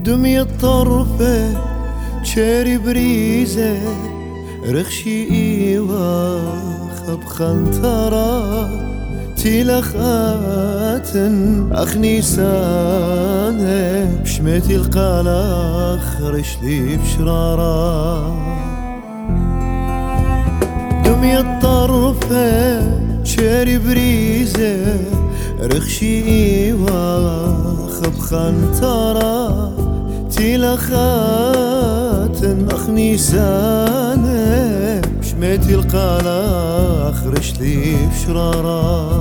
دمي الطرفة شاري بريزة رخشي إيوا خب خنطرة تلخات أخ نيسانة بشمتي القلق رشلي بشرارة دمي الطرفة شاري بريزة رخشي إيوا خب خنطرة تلخات أخ نيسانة بشمتي القلق رشلي بشرارة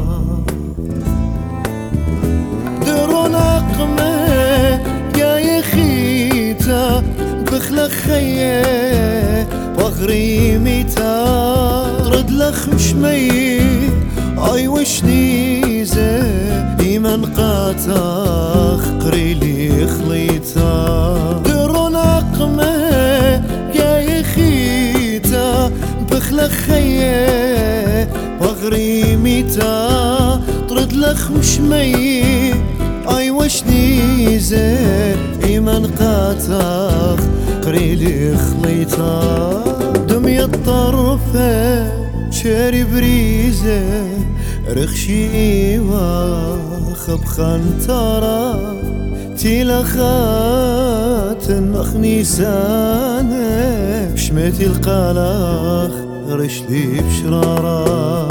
درو نقمة يا يخيتا بخلق خيه وغريمتا ترد لخ مشمي اي وشنيزة ايمن قاتخ قريلي خليتا درو نقمة يا يخيتا بخلق خيه وغريمتا ترد لخ مشمي اي وشنيزة ايمن قاتخ قريلي خليتا دمي الطرفة شاري بريزة رخشي إيوا خب خنطرة تلخات أخ نيسانة بشمتي القلق رشلي بشرارة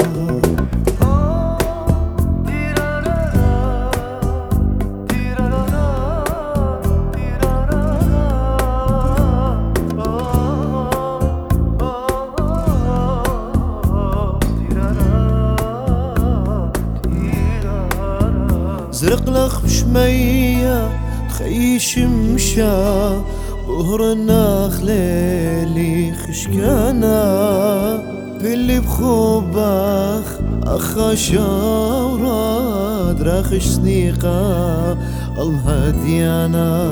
زرق لخ شمية تخيش مشا بهر النخلة لي خشكانا باللي بخوبخ أخا شاورا دراخش سنيقة الهديانا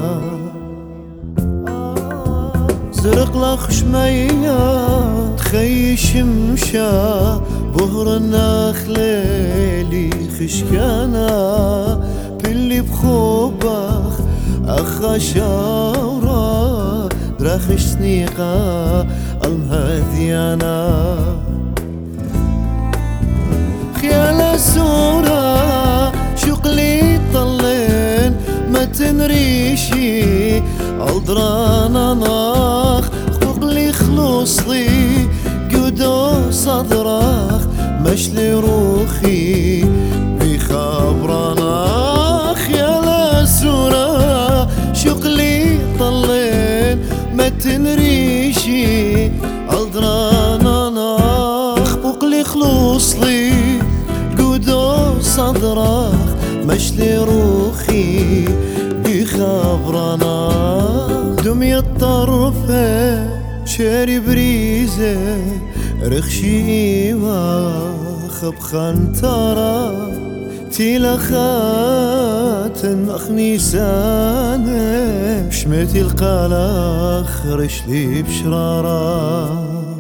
زرق لخ شمية تخيش مشا بهر النخلة لي خشكانا باللي بخوبخ أخا شاورا دراخش سنيقة الهديانا خيال السورة شقلي طلين ما تنريشي عالدرانا ناخ خبقلي خلوصلي قدو صدرخ مشلي روخي بخبرنا خيال السورة شقلي طلين ما تنريشي عالدرانا ناخ بقلي خلوصلي قدو صدرخ مشلي روخي بخبرنا دمي الطرفة شاري بريزة رخشي إيوا خب خنطرة تلخات أخ نيسانة بشمتي القلق رشلي بشرارة